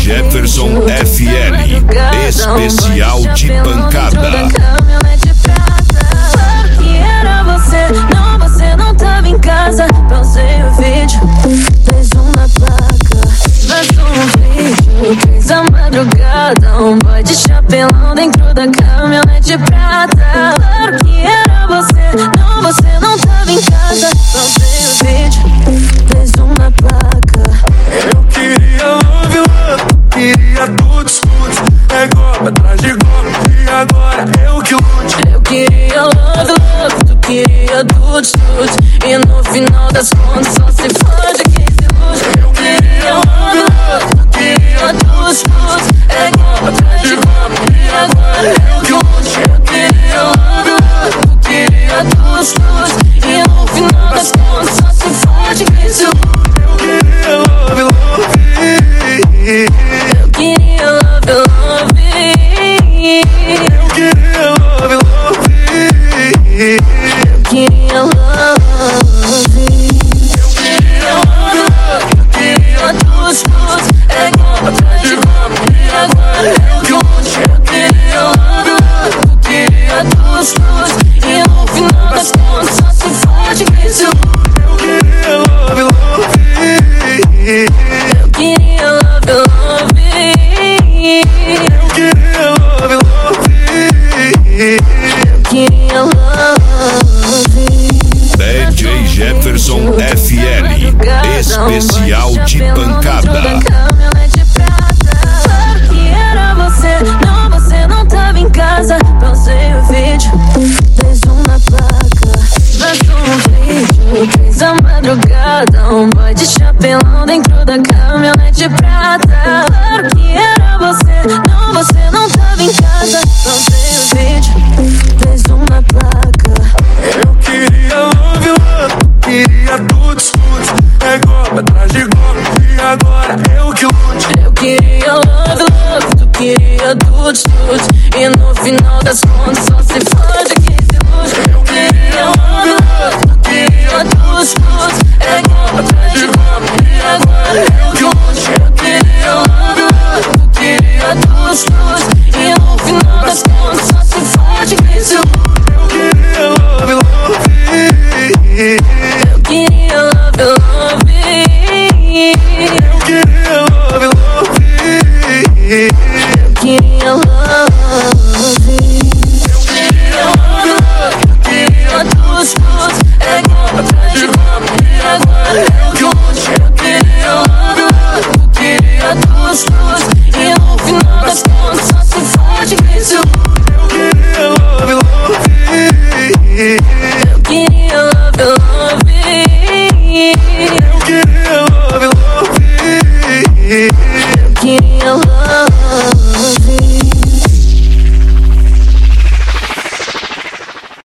Jefferson FL, especial de pancada. Claro que era você, não, você não tava em casa. Pausei o vídeo, fez uma placa, vazou um vídeo, fez a madrugada, um boy de chapelão dentro da caminhonete prata. Claro que era você, não, você não tava em casa. Pausei o vídeo, fez uma placa. Eu queria love, queria tudo, é golpe atrás de golpe, e agora eu que lute. Eu queria love, tu queria tudo, e no final das contas só se fode quem se ilude. Eu queria love, tu queria tudo, é golpe atrás de golpe, e agora eu que lute. Eu queria love, tu queria tudo, e no final das contas só se fode quem se ilude. Eu queria love, eu queria love. Eu queria love, eu queria love. eu queria love, Eu queria tudo, é golpe atrás de golpe, e agora eu que lute. Eu queria love, eu queria tudo, e no final das contas só se fode quem se ilude. eu queria love, Eu queria love. eu queria love, Eu queria love. DJ Jefferson FL, especial de pancada. Claro que era você, não, você não tava em casa. Pausei o vídeo, fez uma placa, vazou um vídeo, fez a madrugada, um boy de chapelão dentro da caminhonete prata. Claro que era você, não, você não tava em casa. Pausei o vídeo, fez uma placa. eu queria love, queria tudo, é golpe atrás de golpe, e agora eu que lute. Eu queria love, tu queria tudo, e no final das contas só se fode quem se ilude. Eu queria love, tu queria tudo, é golpe atrás de golpe, e agora eu que lute. Eu queria love, tu queria tudo, e no final das contas só se fode quem se ilude. Eu queria love, Eu queria love. eu queria love, Eu queria love. eu queria love, Eu queria tudo, é golpe atrás de golpe, e agora eu que lute. Eu queria love, eu queria tudo,